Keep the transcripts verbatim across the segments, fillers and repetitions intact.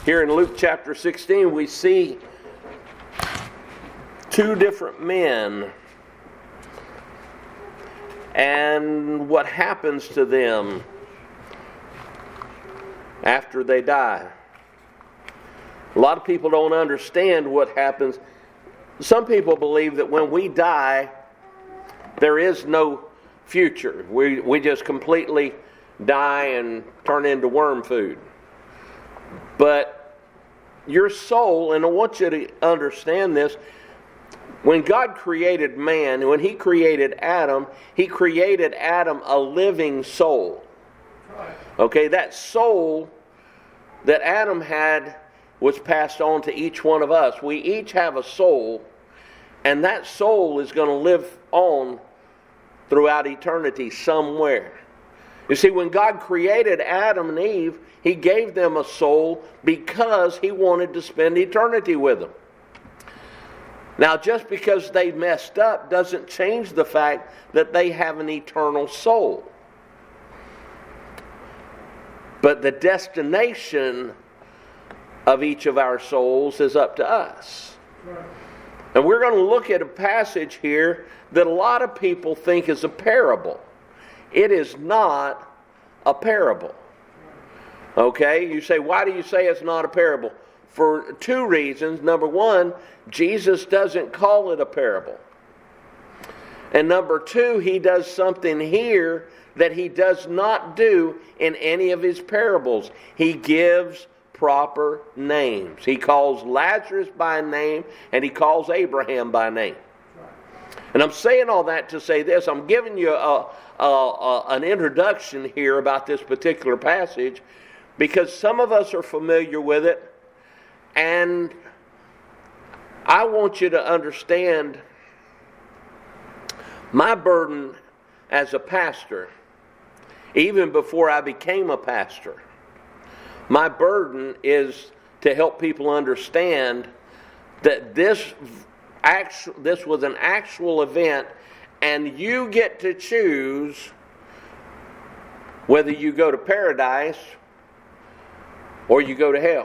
Here in Luke chapter sixteen, we see two different men and what happens to them after they die. A lot of people don't understand what happens. Some people believe that when we die, there is no future. We, we just completely die and turn into worm food. But your soul, and I want you to understand this, when God created man, when He created Adam, He created Adam a living soul. Okay, that soul that Adam had was passed on to each one of us. We each have a soul, and that soul is going to live on throughout eternity somewhere. You see, when God created Adam and Eve, He gave them a soul because He wanted to spend eternity with them. Now, just because they messed up doesn't change the fact that they have an eternal soul. But the destination of each of our souls is up to us. Right. And we're going to look at a passage here that a lot of people think is a parable. It is not a parable. Okay, you say, why do you say it's not a parable? For two reasons. Number one, Jesus doesn't call it a parable. And number two, He does something here that He does not do in any of His parables. He gives proper names. He calls Lazarus by name, and He calls Abraham by name. And I'm saying all that to say this. I'm giving you a, a, a, an introduction here about this particular passage because some of us are familiar with it, and I want you to understand my burden as a pastor, even before I became a pastor. My burden is to help people understand that this Actual, this was an actual event, and you get to choose whether you go to paradise or you go to hell.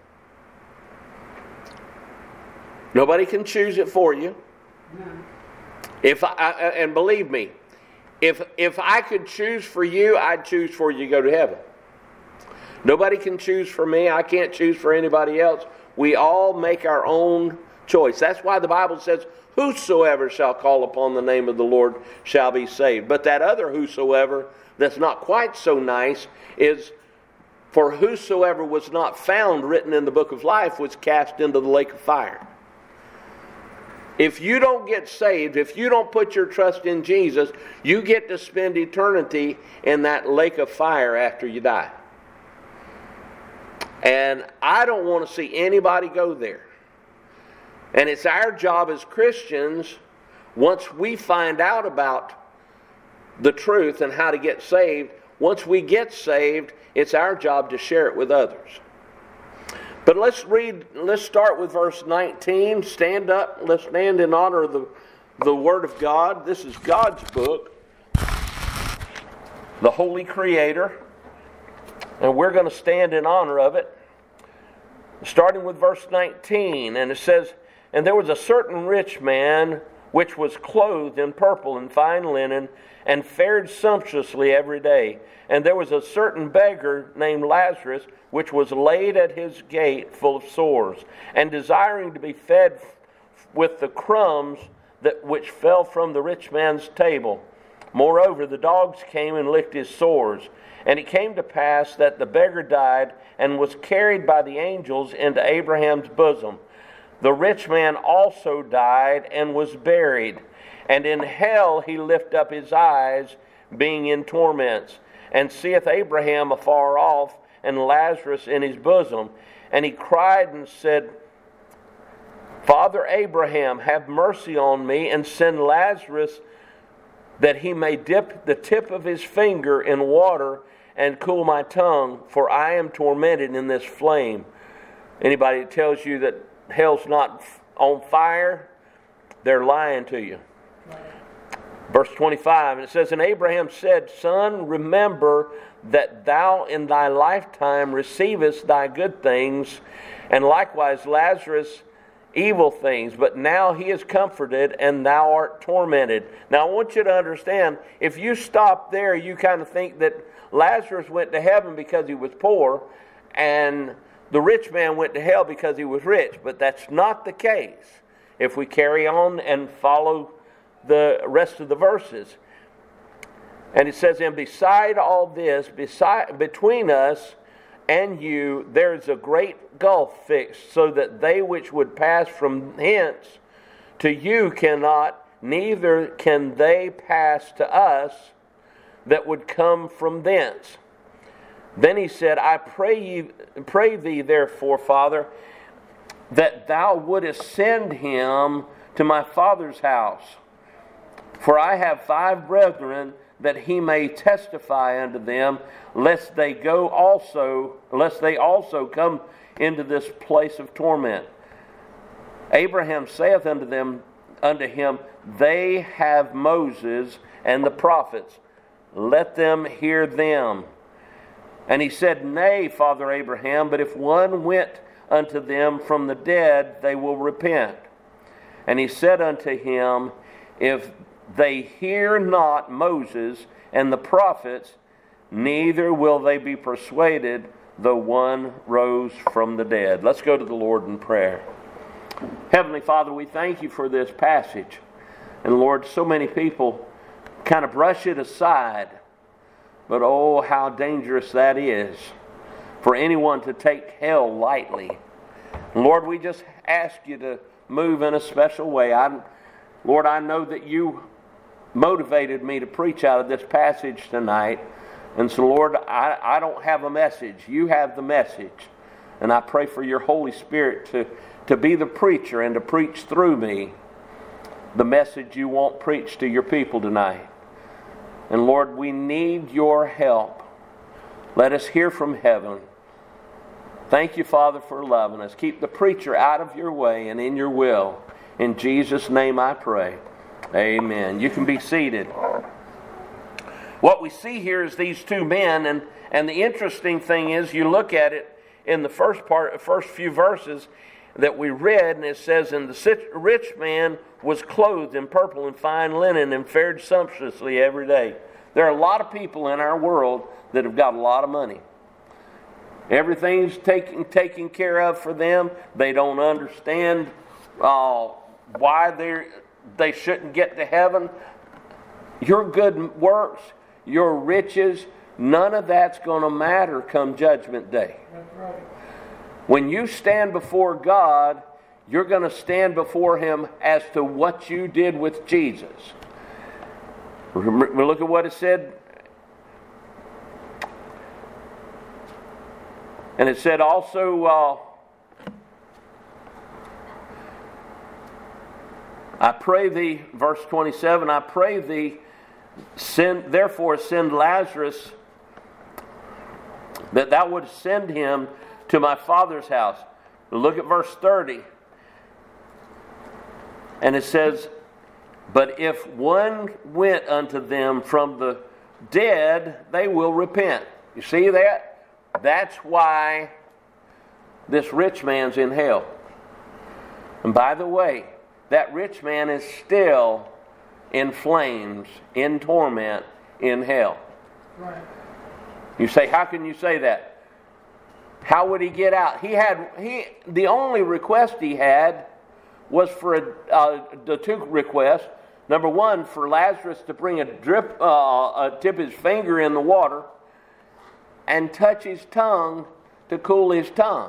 Nobody can choose it for you. No. If I, and believe me, if if I could choose for you, I'd choose for you to go to heaven. Nobody can choose for me. I can't choose for anybody else. We all make our own choice. That's why the Bible says, whosoever shall call upon the name of the Lord shall be saved. But that other whosoever that's not quite so nice is, for whosoever was not found written in the book of life was cast into the lake of fire. If you don't get saved, if you don't put your trust in Jesus, you get to spend eternity in that lake of fire after you die. And I don't want to see anybody go there. And it's our job as Christians, once we find out about the truth and how to get saved, once we get saved, it's our job to share it with others. But let's read, let's start with verse nineteen. Stand up, let's stand in honor of the, the Word of God. This is God's book, the Holy Creator. And we're going to stand in honor of it. Starting with verse nineteen, and it says, "And there was a certain rich man which was clothed in purple and fine linen, and fared sumptuously every day. And there was a certain beggar named Lazarus, which was laid at his gate full of sores, and desiring to be fed with the crumbs that which fell from the rich man's table. Moreover, the dogs came and licked his sores. And it came to pass that the beggar died, and was carried by the angels into Abraham's bosom. The rich man also died and was buried. And in hell he lift up his eyes, being in torments, and seeth Abraham afar off, and Lazarus in his bosom. And he cried and said, Father Abraham, have mercy on me, and send Lazarus, that he may dip the tip of his finger in water, and cool my tongue, for I am tormented in this flame." Anybody that tells you that hell's not on fire, they're lying to you. Verse twenty-five, and it says, "And Abraham said, Son, remember that thou in thy lifetime receivest thy good things, and likewise Lazarus evil things. But now he is comforted, and thou art tormented. Now I want you to understand, if you stop there, you kind of think that Lazarus went to heaven because he was poor, and the rich man went to hell because he was rich. But that's not the case if we carry on and follow the rest of the verses. And it says, and beside all this, beside, between us and you, there is a great gulf fixed, so that they which would pass from hence to you cannot, neither can they pass to us that would come from thence. Then he said, I pray ye, pray thee therefore, Father, that thou wouldest send him to my father's house. For I have five brethren, that he may testify unto them, lest they go also, lest they also come into this place of torment. Abraham saith unto them, unto him, they have Moses and the prophets. Let them hear them. And he said, Nay, Father Abraham, but if one went unto them from the dead, they will repent. And he said unto him, If they hear not Moses and the prophets, neither will they be persuaded, though one rose from the dead. Let's go to the Lord in prayer. Heavenly Father, we thank you for this passage. And Lord, so many people kind of brush it aside. But oh, how dangerous that is for anyone to take hell lightly. And Lord, we just ask you to move in a special way. I, Lord, I know that you motivated me to preach out of this passage tonight. And so, Lord, I, I don't have a message. You have the message. And I pray for your Holy Spirit to, to be the preacher and to preach through me the message you want preached to your people tonight. And Lord, we need your help. Let us hear from heaven. Thank you, Father, for loving us. Keep the preacher out of your way and in your will. In Jesus' name I pray. Amen. You can be seated. What we see here is these two men, and, and the interesting thing is, you look at it in the first part, first few verses that we read, and it says, and the rich man was clothed in purple and fine linen and fared sumptuously every day. There are a lot of people in our world that have got a lot of money. Everything's taken, taken care of for them. They don't understand uh, why they're they shouldn't get to heaven. Your good works, your riches, none of that's going to matter come Judgment Day. That's right. When you stand before God, you're going to stand before Him as to what you did with Jesus. We look at what it said. And it said also, uh, I pray thee, verse twenty-seven, I pray thee, send, therefore send Lazarus, that thou wouldst send him to my father's house. Look at verse thirty. And it says, but if one went unto them from the dead, they will repent. You see that? That's why this rich man's in hell. And by the way, that rich man is still in flames, in torment, in hell. Right. You say, how can you say that? How would he get out? He had he the only request he had was for a, uh, the two requests. Number one, for Lazarus to bring a drip, uh, uh, dip his finger in the water and touch his tongue to cool his tongue.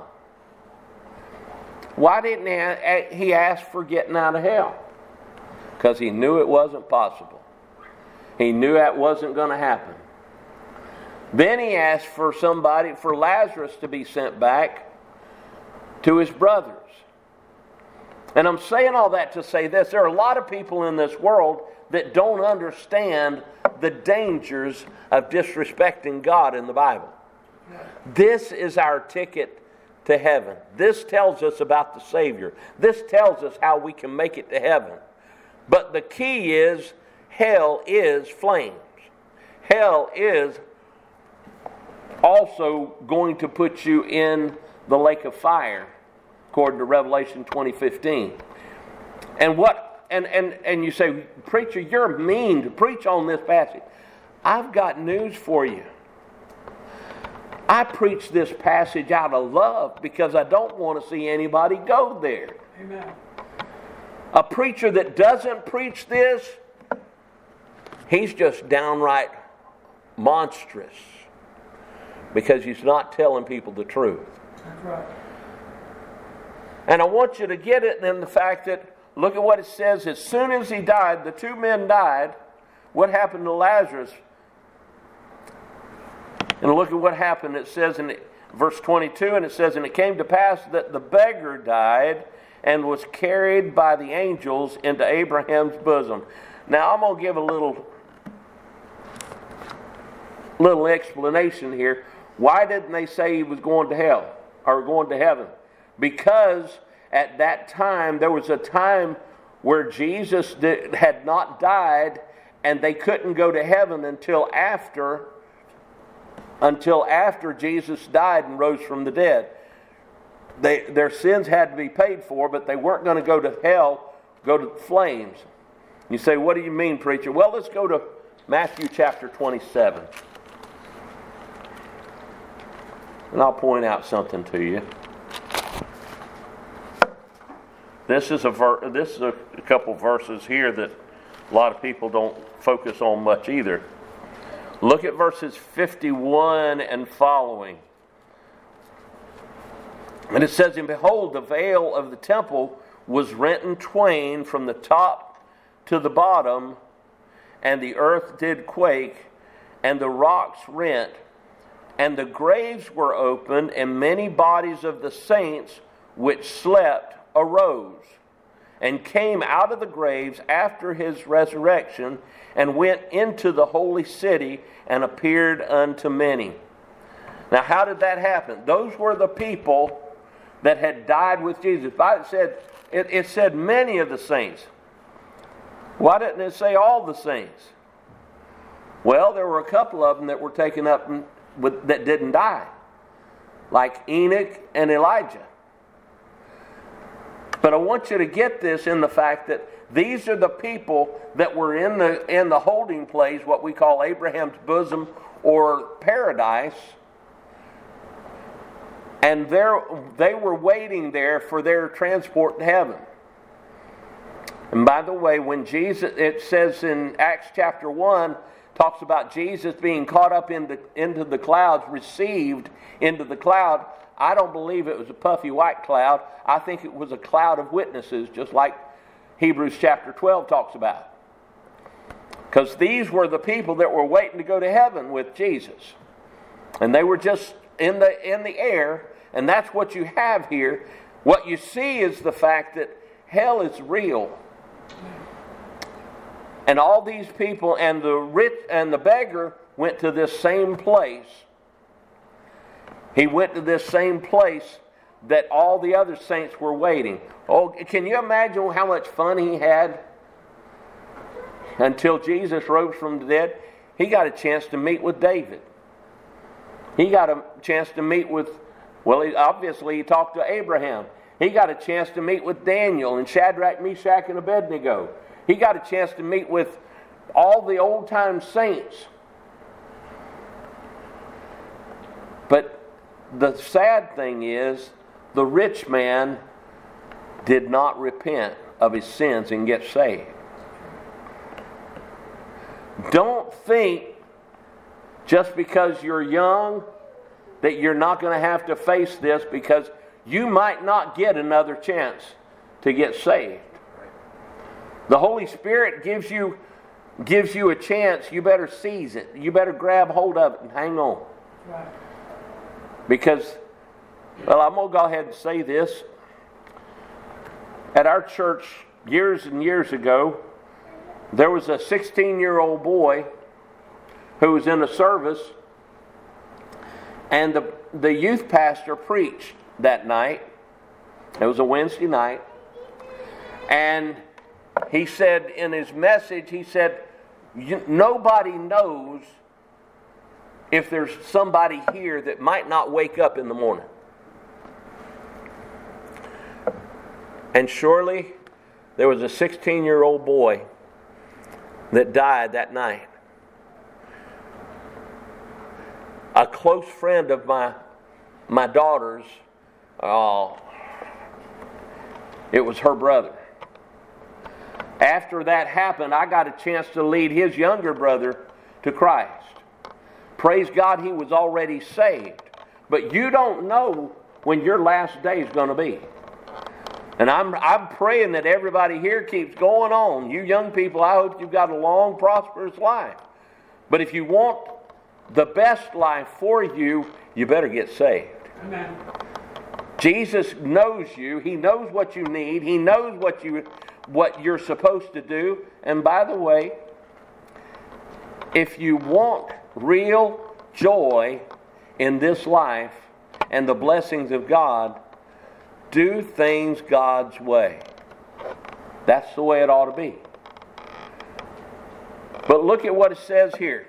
Why didn't he, he ask for getting out of hell? Because he knew it wasn't possible. He knew that wasn't going to happen. Then he asked for somebody, for Lazarus to be sent back to his brothers. And I'm saying all that to say this. There are a lot of people in this world that don't understand the dangers of disrespecting God in the Bible. This is our ticket to heaven. This tells us about the Savior. This tells us how we can make it to heaven. But the key is, hell is flames. Hell is also going to put you in the lake of fire, according to Revelation twenty fifteen. And what and, and, and you say, preacher, you're mean to preach on this passage. I've got news for you. I preach this passage out of love because I don't want to see anybody go there. Amen. A preacher that doesn't preach this, he's just downright monstrous because he's not telling people the truth. That's right. And I want you to get it in the fact that, look at what it says. As soon as he died, the two men died. What happened to Lazarus? And look at what happened. It says in verse twenty-two, and it says, and it came to pass that the beggar died and was carried by the angels into Abraham's bosom. Now I'm going to give a little, little explanation here. Why didn't they say he was going to hell or going to heaven? Because at that time, there was a time where Jesus did, had not died, and they couldn't go to heaven until after until after Jesus died and rose from the dead. They, their sins had to be paid for, but they weren't going to go to hell, go to flames. You say, what do you mean, preacher? Well, let's go to Matthew chapter twenty-seven. And I'll point out something to you. This is a ver- this is a, a couple verses here that a lot of people don't focus on much either. Look at verses fifty-one and following. And it says, and behold, the veil of the temple was rent in twain from the top to the bottom, and the earth did quake, and the rocks rent, and the graves were opened, and many bodies of the saints which slept arose, and came out of the graves after his resurrection, and went into the holy city, and appeared unto many. Now, how did that happen? Those were the people that had died with Jesus. It said, it, it said many of the saints. Why didn't it say all the saints? Well, there were a couple of them that were taken up with, that didn't die, like Enoch and Elijah. But I want you to get this in the fact that these are the people that were in the in the holding place, what we call Abraham's bosom or paradise. And they were waiting there for their transport to heaven. And by the way, when Jesus, it says in Acts chapter one, talks about Jesus being caught up into, into the clouds, received into the cloud. I don't believe it was a puffy white cloud. I think it was a cloud of witnesses, just like Hebrews chapter twelve talks about. Because these were the people that were waiting to go to heaven with Jesus. And they were just in the in the air, and that's what you have here. What you see is the fact that hell is real. And all these people, and the rich and the beggar went to this same place. He went to this same place that all the other saints were waiting. Oh, can you imagine how much fun he had? Until Jesus rose from the dead, he got a chance to meet with David. He got a chance to meet with, well, he, obviously he talked to Abraham. He got a chance to meet with Daniel and Shadrach, Meshach, and Abednego. He got a chance to meet with all the old-time saints. But the sad thing is, the rich man did not repent of his sins and get saved. Don't think just because you're young that you're not going to have to face this, because you might not get another chance to get saved. The Holy Spirit gives you gives you a chance. You better seize it. You better grab hold of it and hang on. Right. Because, well, I'm going to go ahead and say this. At our church, years and years ago, there was a sixteen-year-old boy who was in a service, and the, the youth pastor preached that night. It was a Wednesday night. And he said in his message, he said, nobody knows if there's somebody here that might not wake up in the morning. And surely there was a sixteen-year-old boy that died that night. A close friend of my my daughter's, uh, it was her brother. After that happened, I got a chance to lead his younger brother to Christ. Praise God, he was already saved. But you don't know when your last day is going to be. And I'm I'm praying that everybody here keeps going on. You young people, I hope you've got a long, prosperous life. But if you want the best life for you, you better get saved. Amen. Jesus knows you. He knows what you need. He knows what you what you're supposed to do. And by the way, if you want real joy in this life and the blessings of God, do things God's way. That's the way it ought to be. But look at what it says here.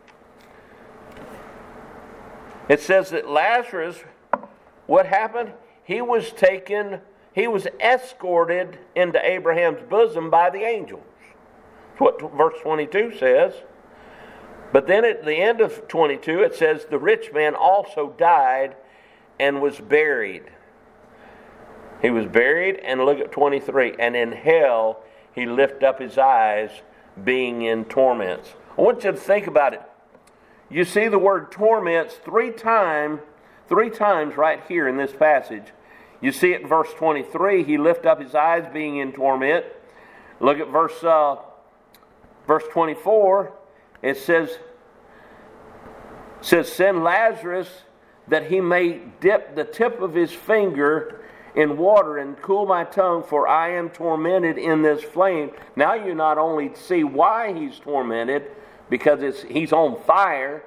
It says that Lazarus, what happened? He was taken, he was escorted into Abraham's bosom by the angels. That's what verse twenty-two says. But then at the end of twenty-two, it says, the rich man also died and was buried. He was buried, and look at twenty-three. And in hell he lifted up his eyes, being in torments. I want you to think about it. You see the word torments three times, three times right here in this passage. You see it in verse twenty-three. He lifted up his eyes, being in torment. Look at verse uh, verse twenty-four. It says, says, send Lazarus that he may dip the tip of his finger in water and cool my tongue, for I am tormented in this flame. Now you not only see why he's tormented, because it's he's on fire,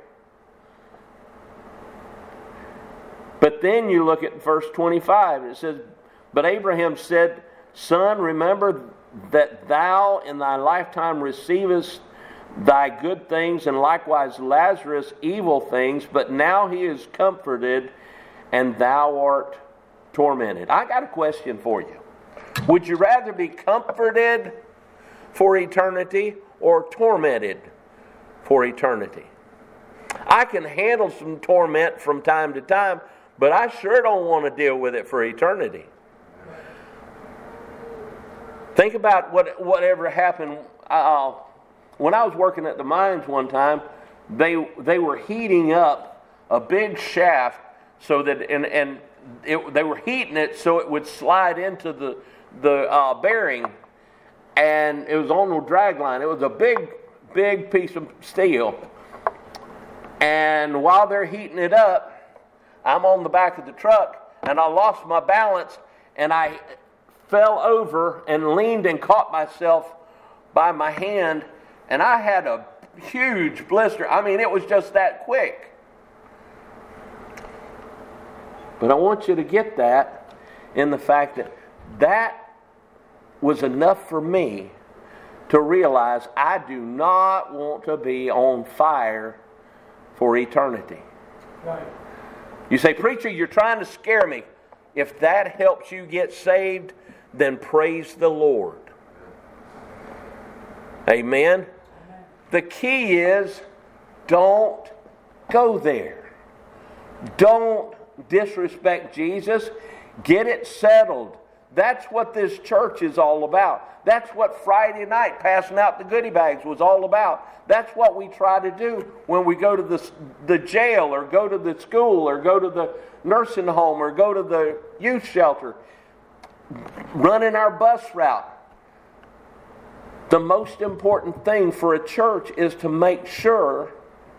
but then you look at verse twenty-five. It says, but Abraham said, son, remember that thou in thy lifetime receivest thy good things, and likewise Lazarus evil things, but now he is comforted, and thou art tormented. I got a question for you. Would you rather be comforted for eternity or tormented for eternity? I can handle some torment from time to time, but I sure don't want to deal with it for eternity. Think about what whatever happened. Uh, when I was working at the mines one time, they they were heating up a big shaft so that and and it, they were heating it so it would slide into the the uh, bearing, and it was on the drag line. It was a big big piece of steel, and while they're heating it up, I'm on the back of the truck, and I lost my balance, and I fell over and leaned and caught myself by my hand, and I had a huge blister. I mean, it was just that quick. But I want you to get that in the fact that that was enough for me to realize I do not want to be on fire for eternity. Right. You say, preacher, you're trying to scare me. If that helps you get saved, then praise the Lord. Amen? The key is, don't go there. Don't disrespect Jesus. Get it settled. That's what this church is all about. That's what Friday night passing out the goodie bags was all about. That's what we try to do when we go to the, the jail or go to the school or go to the nursing home or go to the youth shelter. Running our bus route. The most important thing for a church is to make sure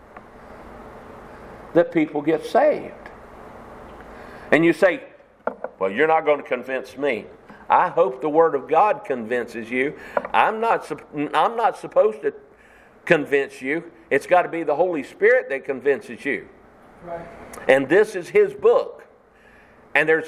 that people get saved. And you say, well, you're not going to convince me. I hope the Word of God convinces you. I'm not, I'm not supposed to convince you. It's got to be the Holy Spirit that convinces you. Right. And this is His book. And there's...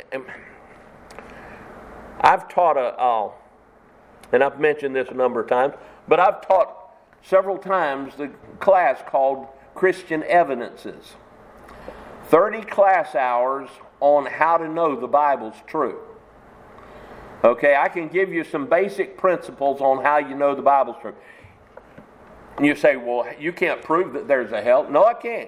I've taught a... Uh, and I've mentioned this a number of times, but I've taught several times the class called Christian Evidences. thirty class hours on how to know the Bible's true. Okay, I can give you some basic principles on how you know the Bible's true. And you say, well, you can't prove that there's a hell. No, I can't.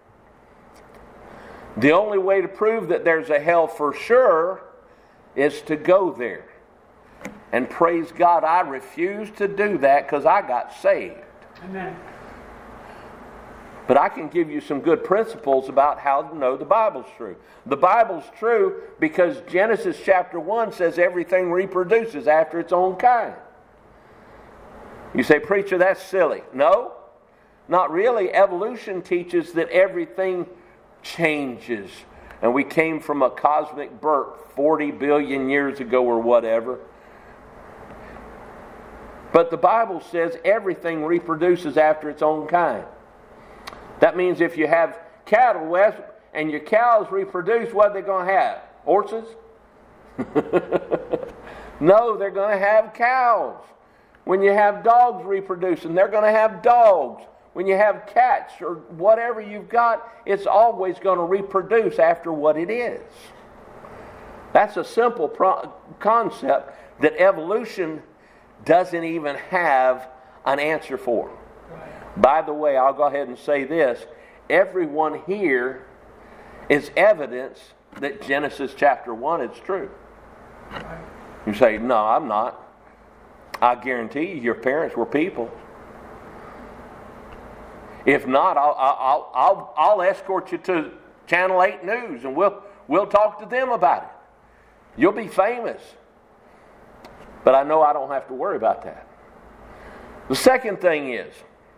The only way to prove that there's a hell for sure is to go there. And praise God, I refuse to do that because I got saved. Amen. But I can give you some good principles about how to know the Bible's true. The Bible's true because Genesis chapter one says everything reproduces after its own kind. You say, preacher, that's silly. No, not really. Evolution teaches that everything changes. And we came from a cosmic birth forty billion years ago or whatever. But the Bible says everything reproduces after its own kind. That means if you have cattle, Wes, and your cows reproduce, what are they going to have? Horses? No, they're going to have cows. When you have dogs reproducing, they're going to have dogs. When you have cats or whatever you've got, it's always going to reproduce after what it is. That's a simple pro- concept that evolution doesn't even have an answer for. By the way, I'll go ahead and say this. Everyone here is evidence that Genesis chapter one is true. You say, no, I'm not. I guarantee you your parents were people. If not, I'll, I'll, I'll, I'll escort you to Channel eight News and we'll, we'll talk to them about it. You'll be famous. But I know I don't have to worry about that. The second thing is,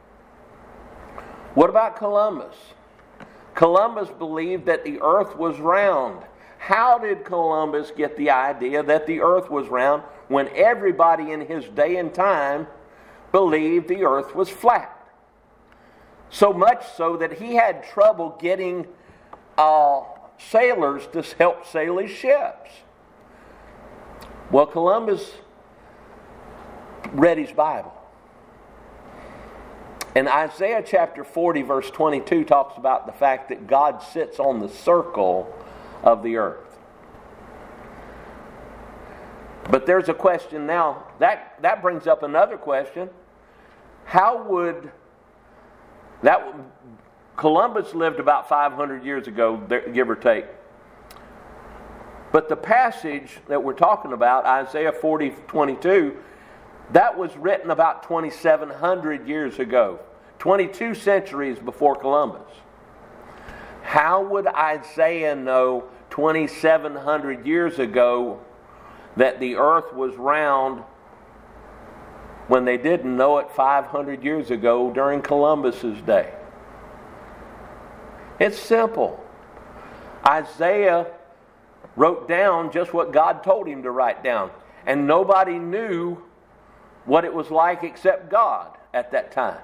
what about Columbus? Columbus believed that the earth was round. How did Columbus get the idea that the earth was round when everybody in his day and time believed the earth was flat? So much so that he had trouble getting uh, sailors to help sail his ships. Well, Columbus read his Bible. And Isaiah chapter forty verse twenty-two talks about the fact that God sits on the circle of the earth. But there's a question now. That, that brings up another question. How would... that Columbus lived about five hundred years ago, give or take. But the passage that we're talking about, Isaiah forty twenty-two, that was written about twenty-seven hundred years ago, twenty-two centuries before Columbus. How would Isaiah know twenty-seven hundred years ago that the earth was round when they didn't know it five hundred years ago during Columbus's day? It's simple. Isaiah wrote down just what God told him to write down. And nobody knew what it was like except God at that time.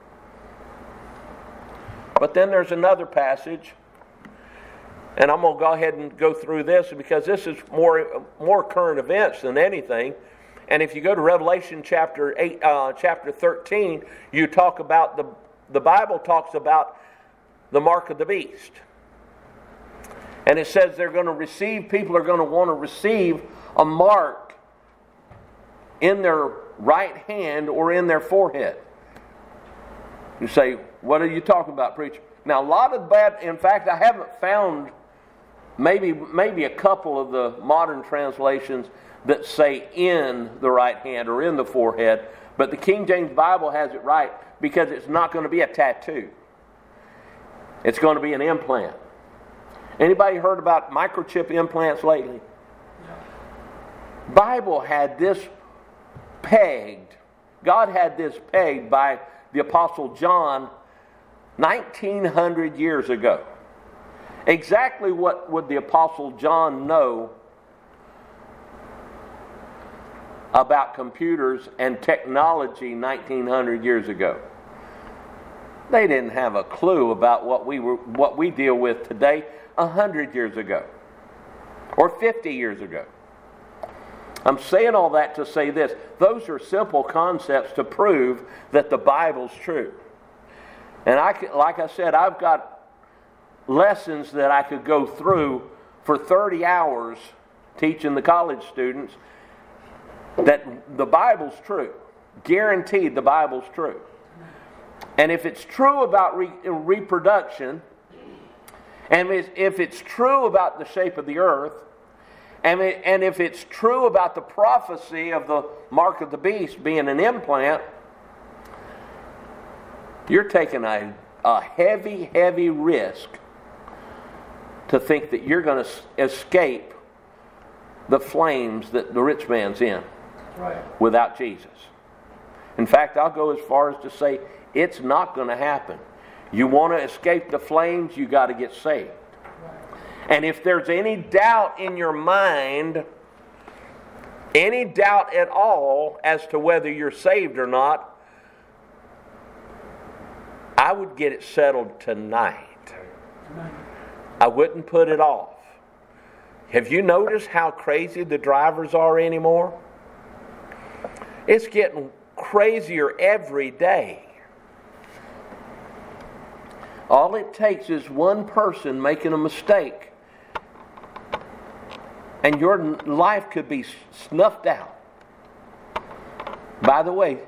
But then there's another passage, and I'm going to go ahead and go through this because this is more, more current events than anything. And if you go to Revelation chapter eight, uh, chapter thirteen, you talk about the the Bible talks about the mark of the beast. And it says they're going to receive, people are going to want to receive a mark in their right hand or in their forehead. You say, what are you talking about, preacher? Now, a lot of bad, in fact, I haven't found maybe maybe a couple of the modern translations that say in the right hand or in the forehead, but the King James Bible has it right because it's not going to be a tattoo. It's going to be an implant. Anybody heard about microchip implants lately? No. Bible had this pegged. God had this pegged by the Apostle John nineteen hundred years ago. Exactly what would the Apostle John know about computers and technology nineteen hundred years ago? They didn't have a clue about what we were, what we deal with today one hundred years ago or fifty years ago. I'm saying all that to say this. Those are simple concepts to prove that the Bible's true. And I could, like I said, I've got lessons that I could go through for thirty hours teaching the college students that the Bible's true. Guaranteed the Bible's true. And if it's true about re- reproduction, and if it's true about the shape of the earth, and, it, and if it's true about the prophecy of the mark of the beast being an implant, you're taking a, a heavy, heavy risk to think that you're going to escape the flames that the rich man's in right. without Jesus. In fact, I'll go as far as to say it's not going to happen. You want to escape the flames, you got to get saved. And if there's any doubt in your mind, any doubt at all as to whether you're saved or not, I would get it settled tonight. I wouldn't put it off. Have you noticed how crazy the drivers are anymore? It's getting crazier every day. All it takes is one person making a mistake, and your life could be snuffed out. By the way,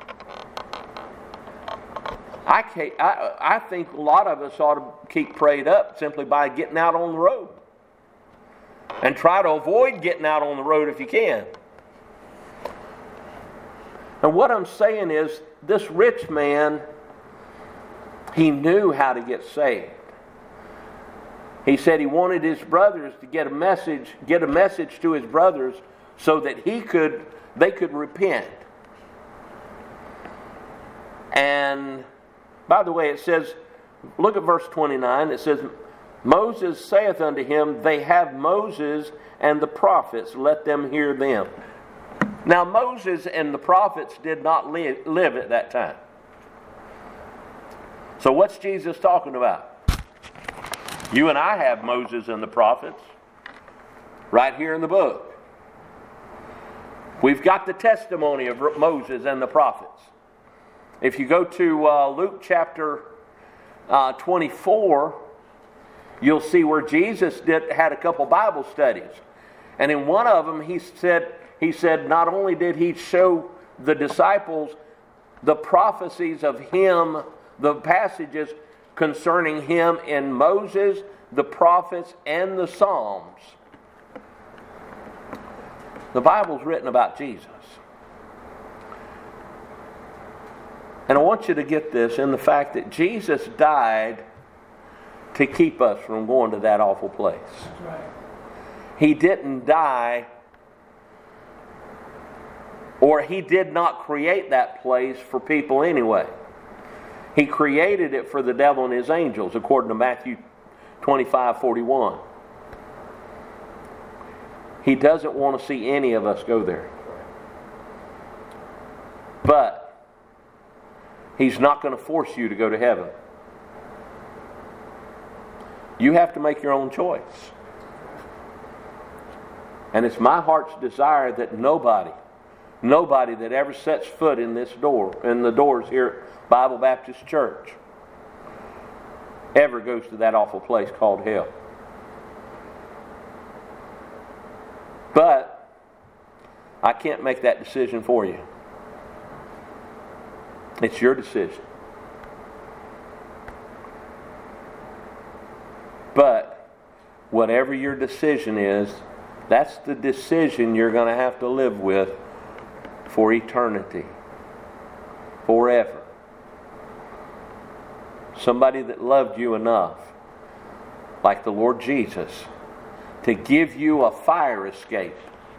I, can't, I, I think a lot of us ought to keep prayed up simply by getting out on the road. And try to avoid getting out on the road if you can. And what I'm saying is, this rich man, he knew how to get saved. He said he wanted his brothers to get a message, get a message to his brothers so that he could, they could repent. And by the way, it says, look at verse twenty-nine. It says, Moses saith unto him, they have Moses and the prophets, let them hear them. Now Moses and the prophets did not live, live at that time. So what's Jesus talking about? You and I have Moses and the prophets right here in the book. We've got the testimony of Moses and the prophets. If you go to uh, Luke chapter uh, twenty-four, you'll see where Jesus did had a couple Bible studies. And in one of them he said, he said not only did he show the disciples the prophecies of him, the passages concerning him in Moses, the prophets, and the Psalms. The Bible's written about Jesus. And I want you to get this in the fact that Jesus died to keep us from going to that awful place. That's right. He didn't die, or he did not create that place for people anyway. He created it for the devil and his angels, according to Matthew twenty-five forty-one. He doesn't want to see any of us go there. But he's not going to force you to go to heaven. You have to make your own choice. And it's my heart's desire that nobody, nobody that ever sets foot in this door, in the doors here at Bible Baptist Church, ever goes to that awful place called hell. But I can't make that decision for you. It's your decision. But whatever your decision is, that's the decision you're going to have to live with for eternity. Forever. Somebody that loved you enough, like the Lord Jesus, to give you a fire escape.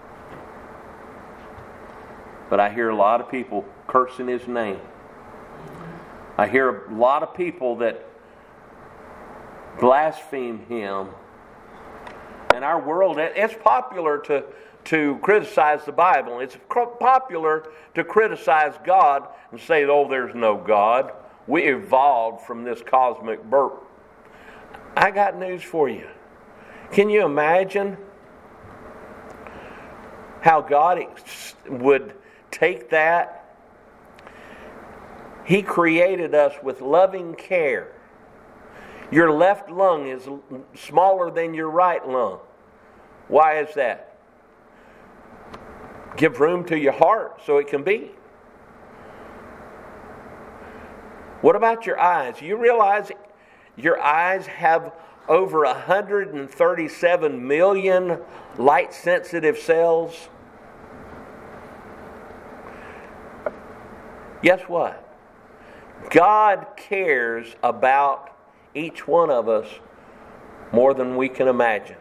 But I hear a lot of people cursing his name. I hear a lot of people that blaspheme him. In our world, it's popular to, to criticize the Bible. It's popular to criticize God and say, oh, there's no God. We evolved from this cosmic burp. I got news for you. Can you imagine how God would take that? He created us with loving care. Your left lung is smaller than your right lung. Why is that? Give room to your heart so it can beat. What about your eyes? You realize your eyes have over one hundred thirty-seven million light-sensitive cells? Guess what? God cares about each one of us more than we can imagine.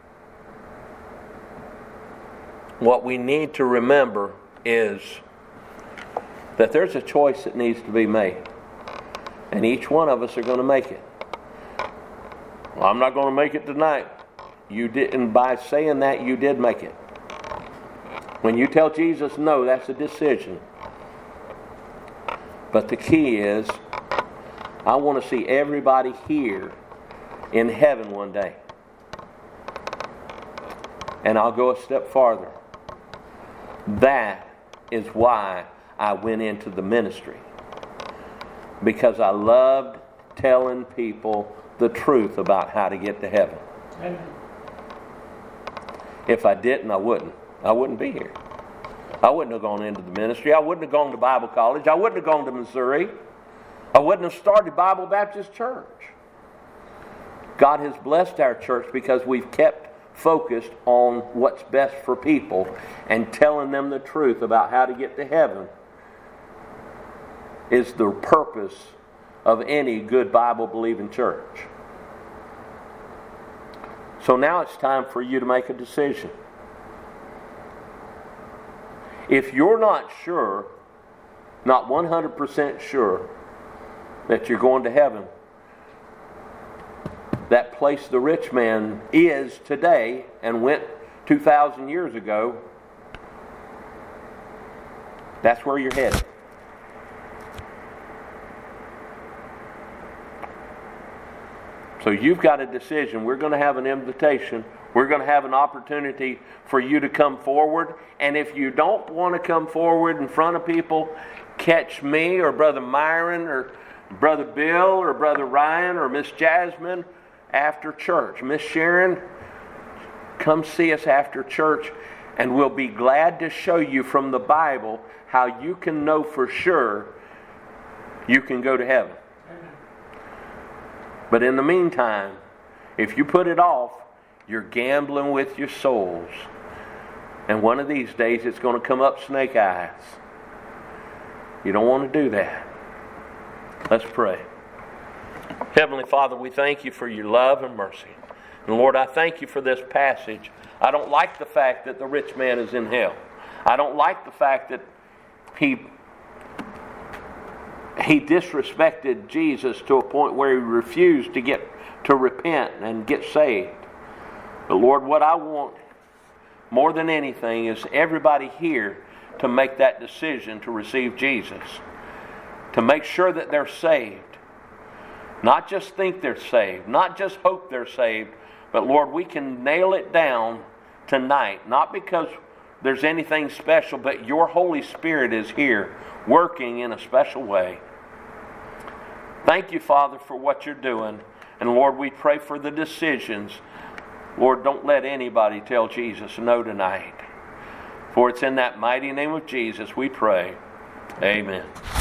What we need to remember is that there's a choice that needs to be made. And each one of us are going to make it. Well, I'm not going to make it tonight. You didn't, by saying that, you did make it. When you tell Jesus no, that's a decision. But the key is, I want to see everybody here in heaven one day. And I'll go a step farther. That is why I went into the ministry. Because I loved telling people the truth about how to get to heaven. Amen. If I didn't, I wouldn't. I wouldn't be here. I wouldn't have gone into the ministry. I wouldn't have gone to Bible college. I wouldn't have gone to Missouri. I wouldn't have started Bible Baptist Church. God has blessed our church because we've kept focused on what's best for people and telling them the truth about how to get to heaven is the purpose of any good Bible-believing church. So now it's time for you to make a decision. If you're not sure, not one hundred percent sure that you're going to heaven, that place the rich man is today and went two thousand years ago, that's where you're headed. So you've got a decision. We're going to have an invitation. We're going to have an opportunity for you to come forward. And if you don't want to come forward in front of people, catch me or Brother Myron or Brother Bill or Brother Ryan or Miss Jasmine after church. Miss Sharon, come see us after church, and we'll be glad to show you from the Bible how you can know for sure you can go to heaven. But in the meantime, if you put it off, you're gambling with your souls. And one of these days it's going to come up snake eyes. You don't want to do that. Let's pray. Heavenly Father, we thank you for your love and mercy. And Lord, I thank you for this passage. I don't like the fact that the rich man is in hell. I don't like the fact that he he disrespected Jesus to a point where he refused to get to repent and get saved. But Lord, what I want more than anything is everybody here to make that decision to receive Jesus. To make sure that they're saved. Not just think they're saved. Not just hope they're saved. But Lord, we can nail it down tonight. Not because there's anything special, but your Holy Spirit is here working in a special way. Thank you, Father, for what you're doing. And Lord, we pray for the decisions. Lord, don't let anybody tell Jesus no tonight. For it's in that mighty name of Jesus we pray. Amen.